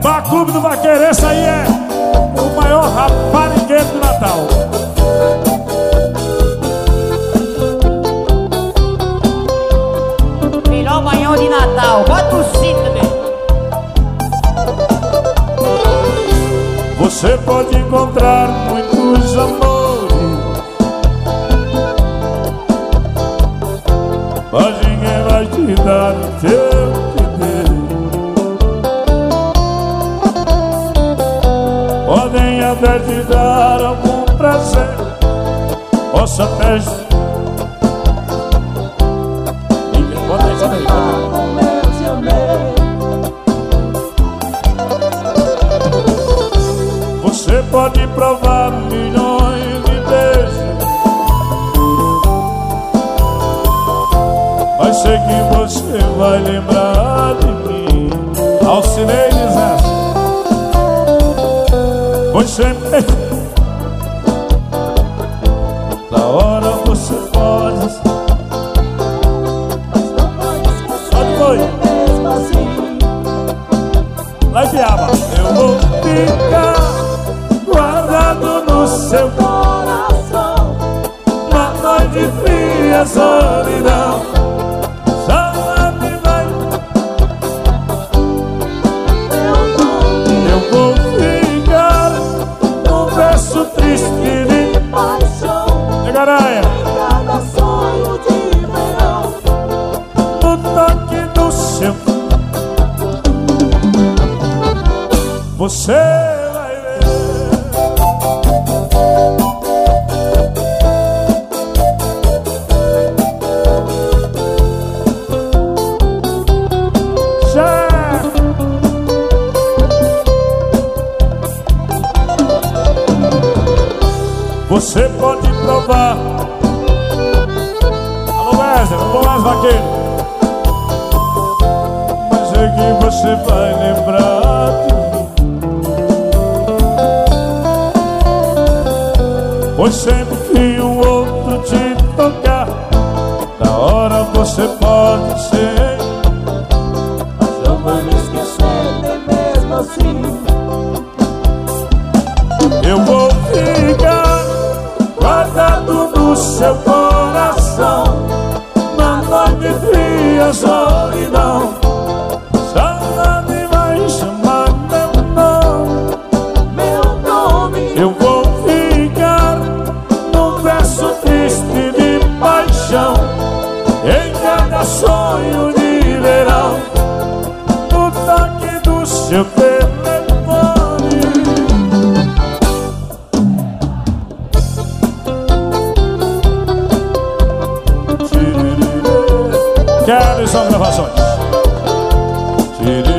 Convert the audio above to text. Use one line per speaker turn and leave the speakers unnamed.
Clube do Vaqueiro, esse aí é o maior raparigueiro do Natal.
Melhor banhão de Natal, bota o sino também.
Você pode encontrar muitos amores, mas ninguém vai te dar o que eu te dei. Podem até te dar algum prazer, posso até... Bota aí, bota aí, bota aí. Você pode provar milhões de vezes, mas sei que você vai lembrar de mim. Alcinei essa, pois sempre na hora você pode. Onde foi? Lá em Piaba. Eu vou ficar guardado no seu coração, na noite fria, solidão. Saudade vai. Eu vou ficar num verso triste de paixão, Negaranha.
Cada sonho de verão,
No toque do seu, você vai ver. Você pode provar. Alô Wesley, alô Wesley Vaqueiro. Mas é que você vai lembrar de mim, pois sempre que um outro te tocar, na hora você pode ser,
mas não vai me esquecer nem mesmo assim.
eu vou ficar guardado no seu coração, na noite fria, solidão. Saudade vai chamar meu nome. Eu vou ficar num verso triste de paixão, em cada sonho de verão, no toque do seu telefone. Quero só gravações.